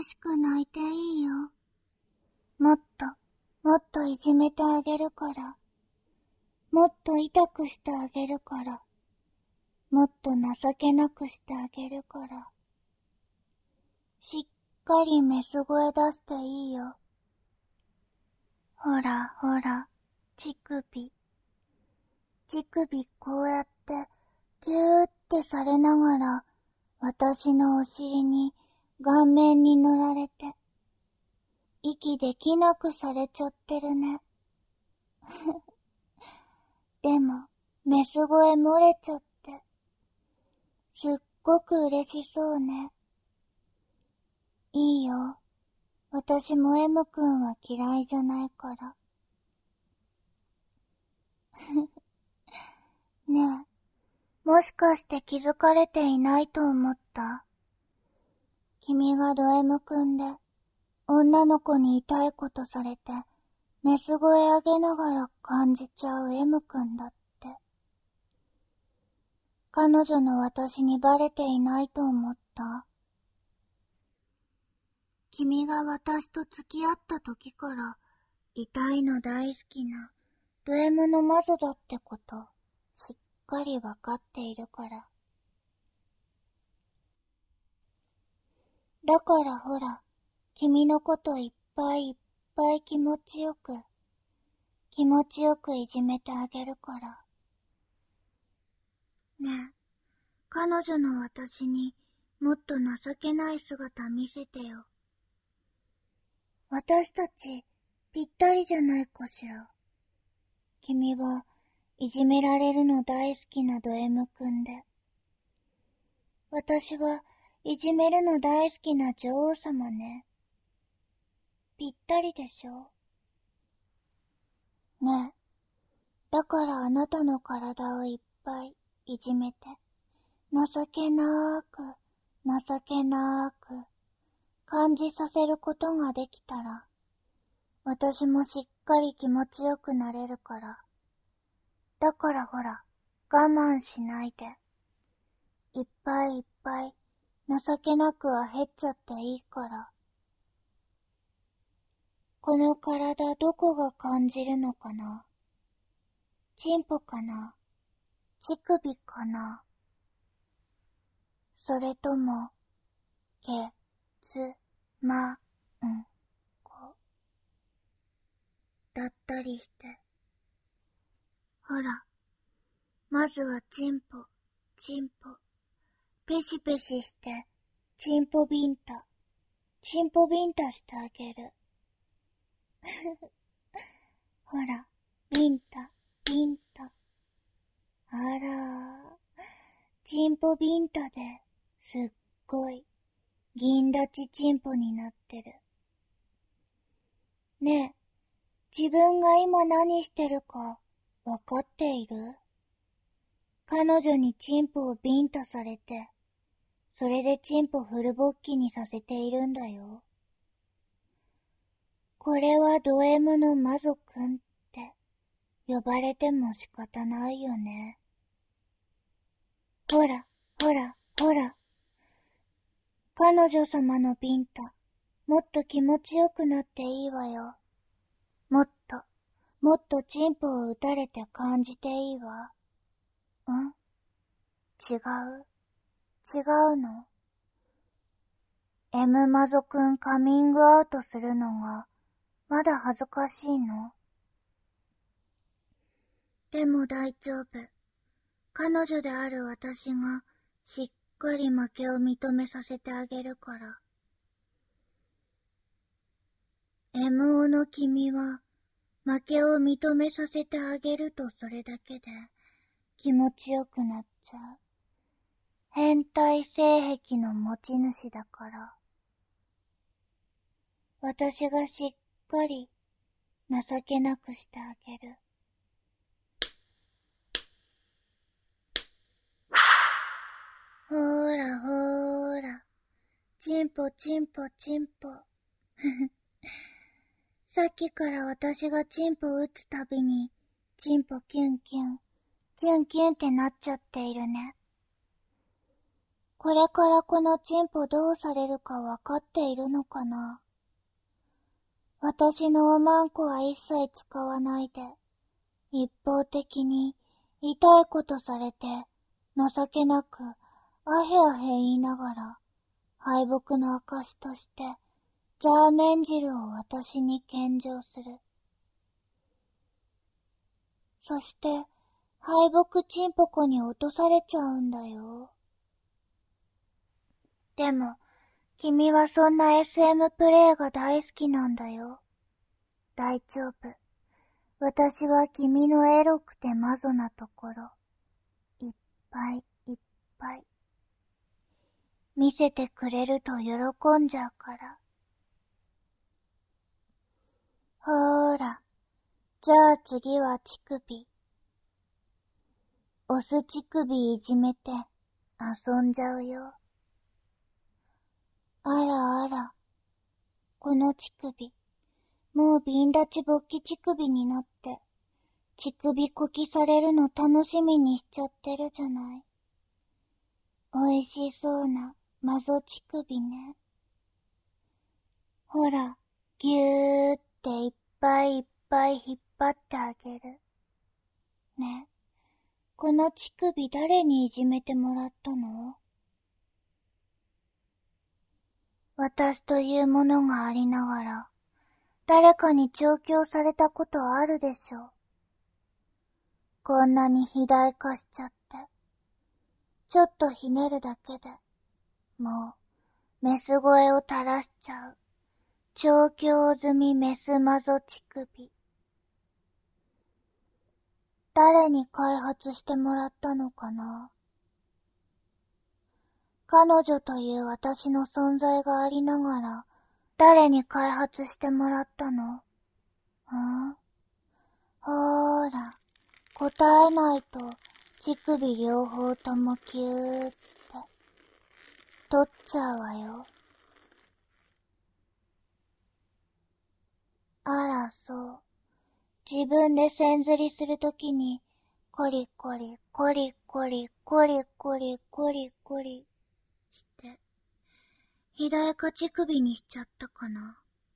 激しく泣いていいよ。もっといじめてあげるから。もっと痛くしてあげるから。もっと情けなくしてあげるから。しっかりメス声出していいよ。ほらほら、乳首。乳首こうやってギューってされながら、私のお尻に顔面に塗られて、息できなくされちゃってるね。でも、メス声漏れちゃって、すっごく嬉しそうね。いいよ。私も M 君は嫌いじゃないから。ねえ、もしかして気づかれていないと思った？君がド M 君で、女の子に痛いことされて、メス声上げながら感じちゃう M 君だって。彼女の私にバレていないと思った？君が私と付き合った時から、痛いの大好きなド M の魔女だってこと、しっかりわかっているから。だからほら、君のこといっぱいいっぱい気持ちよくいじめてあげるから。ねえ、彼女の私にもっと情けない姿見せてよ。私たちぴったりじゃないかしら。君はいじめられるの大好きなド M 君で、私はいじめるの大好きな女王様ね。ぴったりでしょ。ねえ、だからあなたの体をいっぱいいじめて、情けなーく感じさせることができたら、私もしっかり気持ちよくなれるから。だからほら、我慢しないで。いっぱいいっぱい情けなくは減っちゃっていいから。この体どこが感じるのかな？チンポかな？乳首かな？それとも、け、つ、ま、ん、こ、だったりして。ほら、まずはチンポ。ペシペシして、チンポビンタしてあげる。ほら、ビンタ。あらチンポビンタですっごい銀立ちチンポになってる。ねえ、自分が今何してるかわかっている？彼女にチンポをビンタされて、それでチンポフル勃起にさせているんだよ。これはド M の魔女くんって呼ばれても仕方ないよね。ほら。彼女様のビンタ、もっと気持ちよくなっていいわよ。もっとチンポを打たれて感じていいわ。違うの？ M 魔女くんカミングアウトするのが、まだ恥ずかしいの？でも大丈夫。彼女である私がしっかり負けを認めさせてあげるから。MO の君は負けを認めさせてあげるとそれだけで気持ちよくなっちゃう。変態性癖の持ち主だから。私がしっかり情けなくしてあげる。ほーら。チンポ。さっきから私がチンポ打つたびに、チンポキュンキュンってなっちゃっているね。 これからこのチンポどうされるかわかっているのかな。私のおまんこは一切使わないで、一方的に痛いことされて、情けなく、あへあへ言いながら、敗北の証として、ザーメン汁を私に献上する。そして、敗北チンポコに落とされちゃうんだよ。でも、君はそんな SM プレイが大好きなんだよ。大丈夫。私は君のエロくてマゾなところ、いっぱいいっぱい。見せてくれると喜んじゃうから。ほーら。じゃあ次は乳首。オス乳首いじめて遊んじゃうよ。あらあら。この乳首。もうビン立ち勃起乳首になって、乳首こきされるの楽しみにしちゃってるじゃない。おいしそうなマゾ乳首ね。ほら、ぎゅーっていっぱいいっぱい引っ張ってあげる。ね。この乳首誰にいじめてもらったの？私というものがありながら、誰かに調教されたことあるでしょう。こんなに肥大化しちゃって。ちょっとひねるだけで、もう、メス声を垂らしちゃう。調教済みメスマゾ乳首。誰に開発してもらったのかな？彼女という私の存在がありながら、誰に開発してもらったの？ほーら、答えないと、乳首両方ともキューって、取っちゃうわよ。あら、そう。自分で線ずりするときに、コリコリ、コリコリ、コリコリ、コリコリ、して、肥大化乳首にしちゃったかな。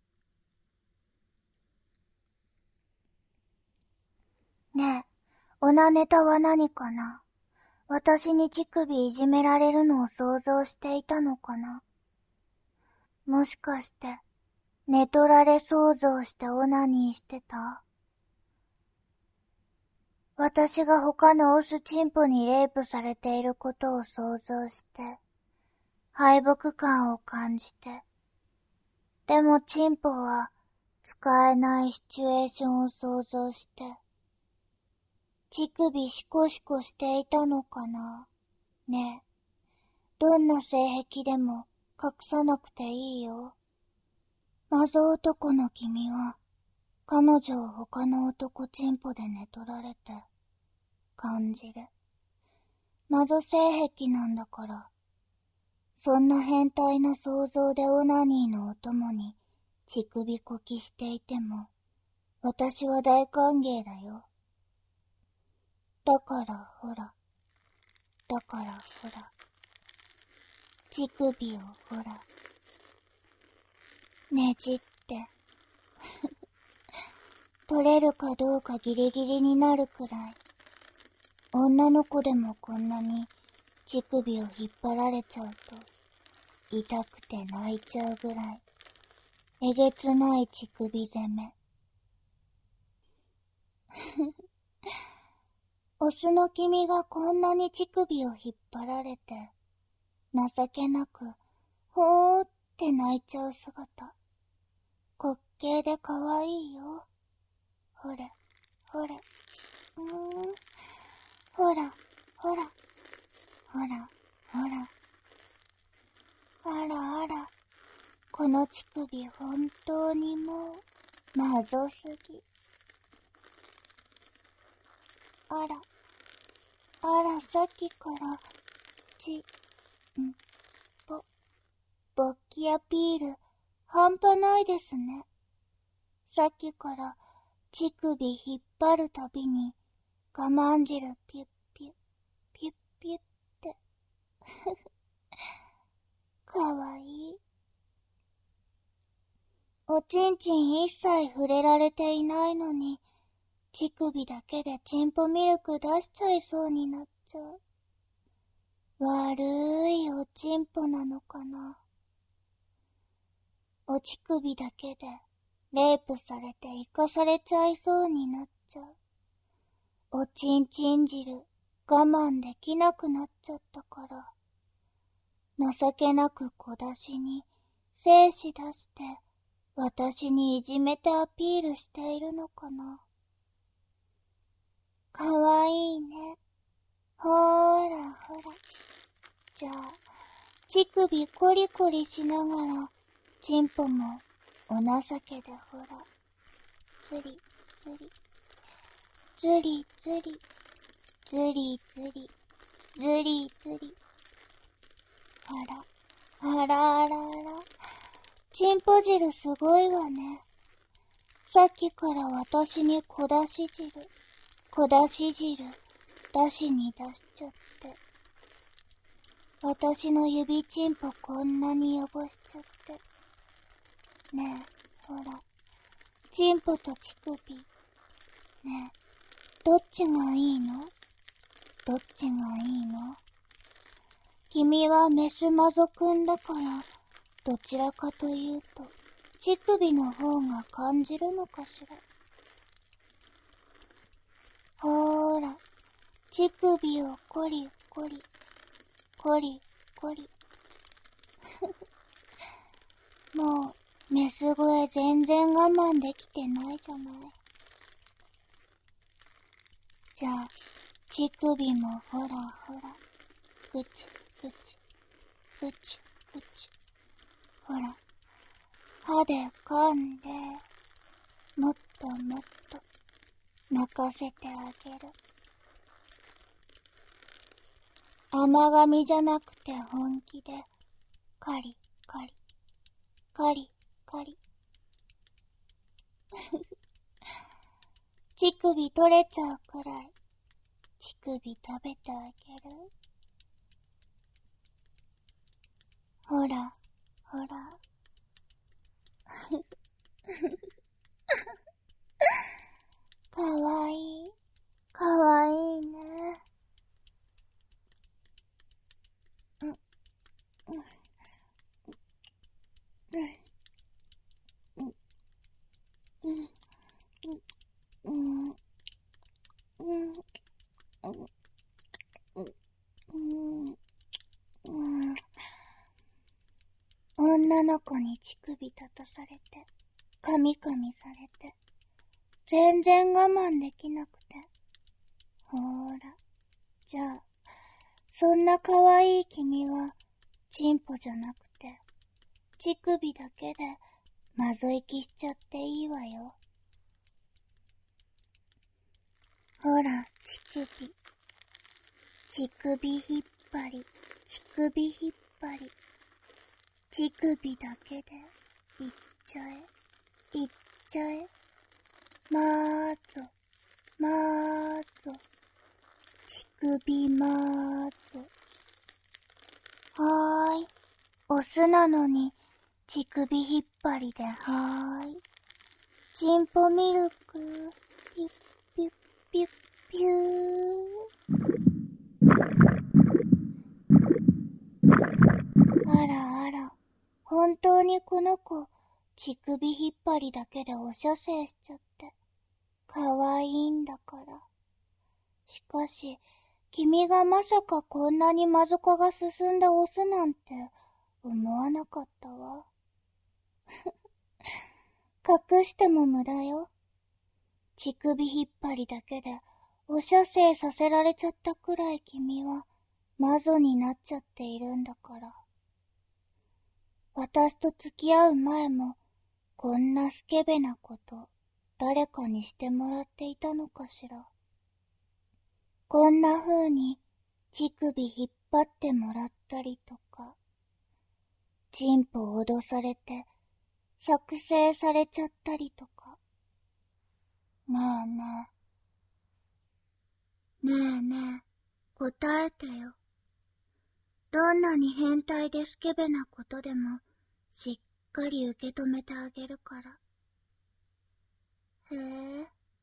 ねえ、オナネタは何かな？私に乳首いじめられるのを想像していたのかな？もしかして、寝取られ想像してオナニーしてた？私が他のオスチンポにレイプされていることを想像して、敗北感を感じて、でもチンポは使えないシチュエーションを想像して、乳首シコシコしていたのかな？ねえ、どんな性癖でも隠さなくていいよ。マゾ男の君は、彼女を他の男チンポで寝取られて、感じる。マゾ性癖なんだから、そんな変態な想像でオナニーのお供に乳首こきしていても、私は大歓迎だよ。だからほら、乳首をほら、ねじって、取れるかどうかギリギリになるくらい、女の子でもこんなに乳首を引っ張られちゃうと、痛くて泣いちゃうぐらい、えげつない乳首攻め。オスの君がこんなに乳首を引っ張られて、情けなく、ほーって泣いちゃう姿。滑稽でかわいいよ。ほれ、ほれ、ほら、ほら、ほら、ほら。あらあら、この乳首本当にもう、まぞすぎ。あら、さっきから、ぼ、勃起アピール、半端ないですね。さっきから、乳首引っ張るたびに、我慢汁ピュッピュッ、ピュッピュッって。 ちんちん一切触れられていないのに、乳首だけでチンポミルク出しちゃいそうになっちゃう。悪いおちんぽなのかな。お乳首だけでレイプされて生かされちゃいそうになっちゃう。おちんちん汁我慢できなくなっちゃったから、情けなく小出しに精子出して私にいじめてアピールしているのかな。かわいいね。ほーらほら。じゃあ、乳首コリコリしながら、チンポもお情けでほら。ずりずり。ずりずり。ずりずり。ずりずり。あら、あらあらあら。チンポ汁すごいわね。さっきから私に小出し汁出しに出しちゃって。私の指チンポこんなに汚しちゃって。ねえ、ほら。チンポと乳首。ねえ、どっちがいいの？どっちがいいの？君はメスマゾくんだから、どちらかというと、乳首の方が感じるのかしら。ほーら、乳首をコリコリ、コリコリ。もう、メス声全然我慢できてないじゃない。じゃあ、乳首もほらほら、ぐちぐち、ぐちぐち。ほら、歯で噛んで、もっともっと、泣かせてあげる。甘噛みじゃなくて本気で、カリカリ、カリカリ。乳首取れちゃうくらい、乳首食べてあげる。ほら、ほら。かわいい、かわいいね。女の子に乳首立たされて、噛み噛みされて、全然我慢できなくて。ほーら、じゃあ、そんな可愛い君は、チンポじゃなくて、乳首だけで、まぞいきしちゃっていいわよ。ほら、乳首。乳首引っ張り、乳首引っ張り。乳首だけで、いっちゃえ、いっちゃえ。まーぞ、まーぞ。乳首まーぞ。はーい。オスなのに、乳首引っ張りではーい。チンポミルク、ピュッピュッピュッピュー。あらあら、本当にこの子、乳首引っ張りだけでお射精しちゃって、かわいいんだから。しかし、君がまさかこんなにマゾカが進んだオスなんて思わなかったわ。隠しても無駄よ。乳首引っ張りだけでお射精させられちゃったくらい君はマゾになっちゃっているんだから。私と付き合う前もこんなスケベなこと誰かにしてもらっていたのかしら。こんな風に乳首引っ張ってもらったりとか、チンポ脅されて作成されちゃったりとか。ねえねえ。ねえねえ、答えてよ。どんなに変態でスケベなことでも、しっかり受け止めてあげるから。へえ。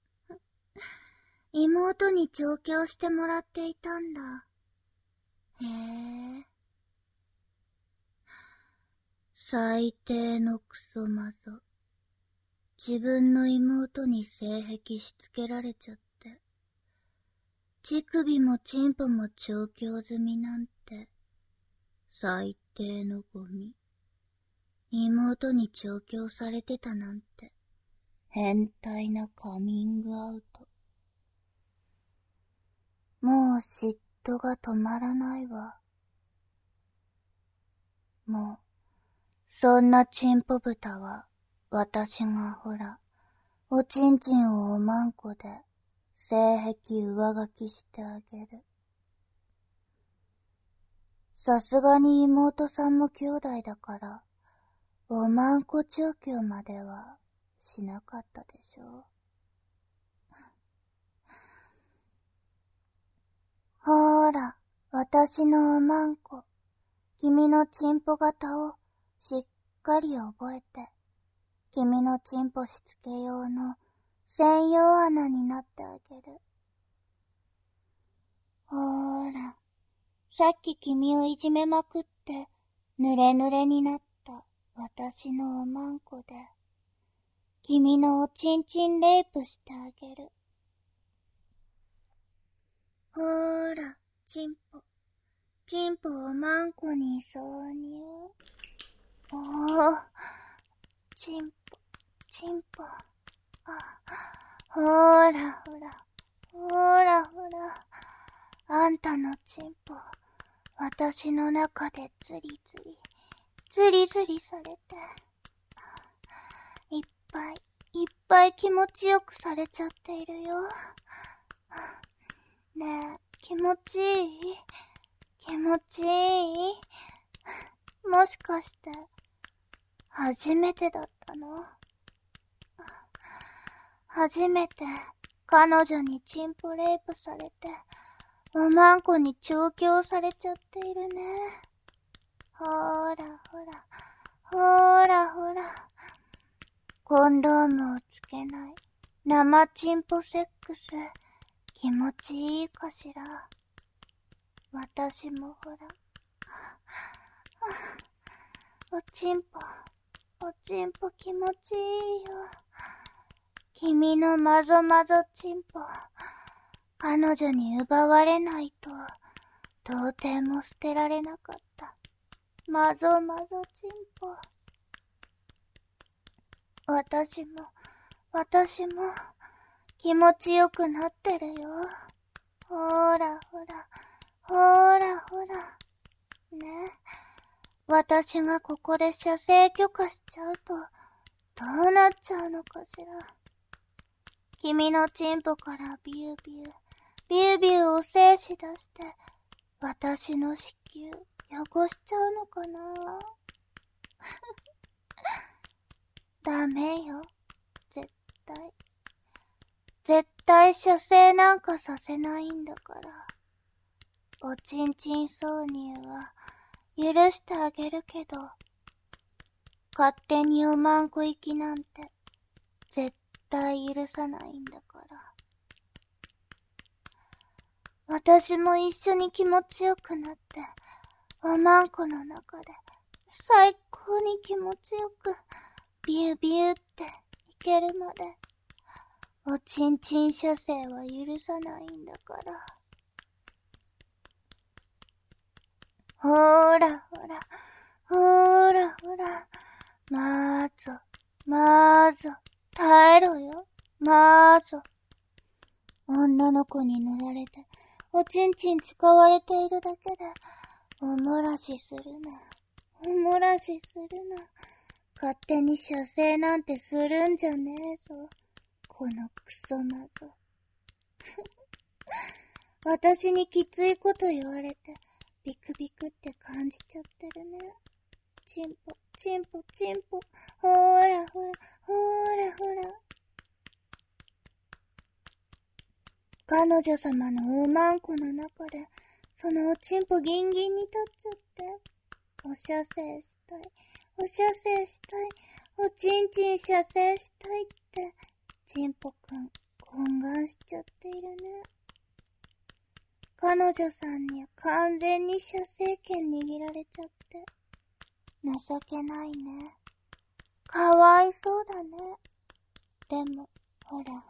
妹に調教してもらっていたんだ。へえ。最低のクソマゾ。自分の妹に性癖しつけられちゃって。乳首もチンポも調教済みなんて。最低のゴミ。妹に調教されてたなんて。変態なカミングアウト。もう嫉妬が止まらないわ。もう、そんなチンポ豚は、私がほら、おちんちんをおまんこで、性癖上書きしてあげる。さすがに妹さんも兄弟だから、おまんこ調教まではしなかったでしょ。ほーら、私のおまんこ、君のチンポ型をしっかり覚えて、君のチンポしつけ用の専用穴になってあげる。ほーら、さっき君をいじめまくって濡れ濡れになった私のおまんこで、君のおちんちんレイプしてあげる。ほーら、チンポおまんこに挿入。おー、チンポ。ほーらほら。あんたのチンポ、私の中でズリされて。いっぱい気持ちよくされちゃっているよ。ねえ、気持ちいい？もしかして、初めてだったの？初めて、彼女にチンポレイプされて、おまんこに調教されちゃっているね。ほーら。コンドームをつけない生チンポセックス、気持ちいいかしら。私もほら。おちんぽ気持ちいいよ。君のマゾチンポ、彼女に奪われないと、到底も捨てられなかった。マゾチンポ。私も、気持ちよくなってるよ。ほら。ね。私がここで射精許可しちゃうと、どうなっちゃうのかしら。君のチンポからビュービューお精子出して、私の子宮汚しちゃうのかな。ダメよ。絶対射精なんかさせないんだから。おちんちん挿入は許してあげるけど、勝手におまんこ行きなんて絶対許さないんだから。私も一緒に気持ちよくなって、おまんこの中で最高に気持ちよくビューっていけるまで、おちんちん射精は許さないんだから。ほーら。まーぞ、耐えろよ、まーぞ。女の子に塗られて、おちんちん使われているだけで、おもらしするな。勝手に射精なんてするんじゃねえぞ。このクソマゾ。私にきついこと言われて、ビクビクって感じちゃってるね。チンポ。ほーら。彼女様のおまんこの中で、そのおちんぽギンギンに立っちゃって。お射精したい。 お射精したい、おちんちん射精したいって、ちんぽくん、懇願しちゃっているね。彼女さんには完全に射精権握られちゃって、情けないね。かわいそうだね。でも、ほら。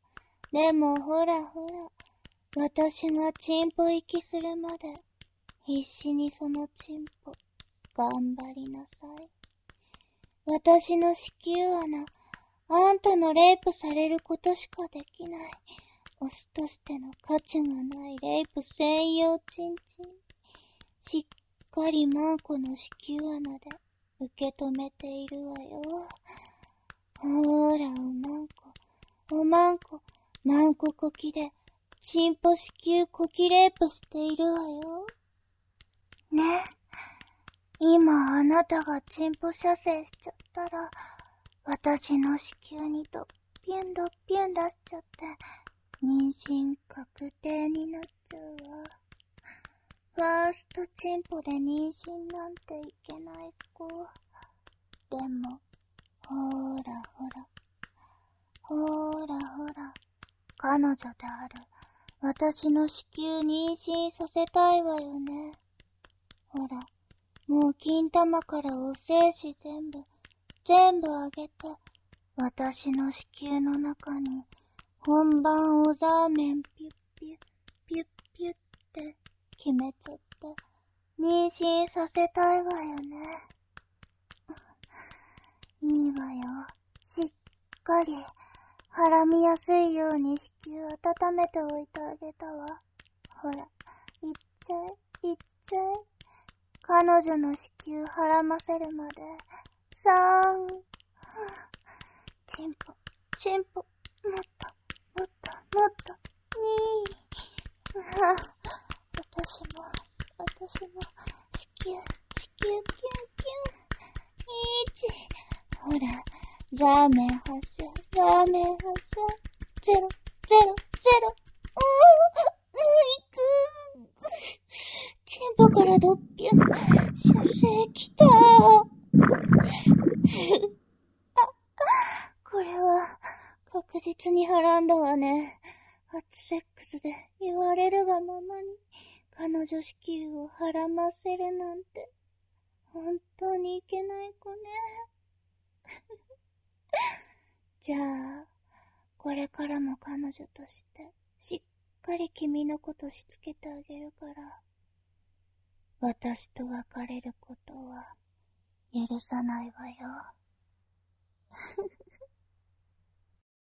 私がチンポ息するまで、必死にそのチンポ、頑張りなさい。私の子宮穴、あんたのレイプされることしかできない。オスとしての価値がないレイプ専用チンチン。しっかりマンコの子宮穴で受け止めているわよ。ほーら、おまんこ、マンコこきで、チンポ子宮こきレイプしているわよ。ね。今あなたがチンポ射精しちゃったら、私の子宮にドッピュン出しちゃって、妊娠確定になっちゃうわ。ファーストチンポで妊娠なんていけない子。でも、ほーら、彼女である。私の子宮妊娠させたいわよね。ほら、もう金玉からお精子全部あげて、私の子宮の中に、本番おザーメンピュッって決めちゃって、妊娠させたいわよね。いいわよ。しっかり、はらみやすいように子宮温めておいてあげたわ。ほら、いっちゃえ。彼女の子宮はらませるまで、3、チンポ、もっと、2、私も、子宮、キュン。1、ほら、ザーメン発射、ゼロ、チンポからドッピュン、射精きたこれは、確実にはらんだわね。初セックスで言われるがままに、彼女子宮をはらませるなんて、本当にいけない子ね。じゃあ、これからも彼女として、しっかり君のことしつけてあげるから、私と別れることは許さないわよ。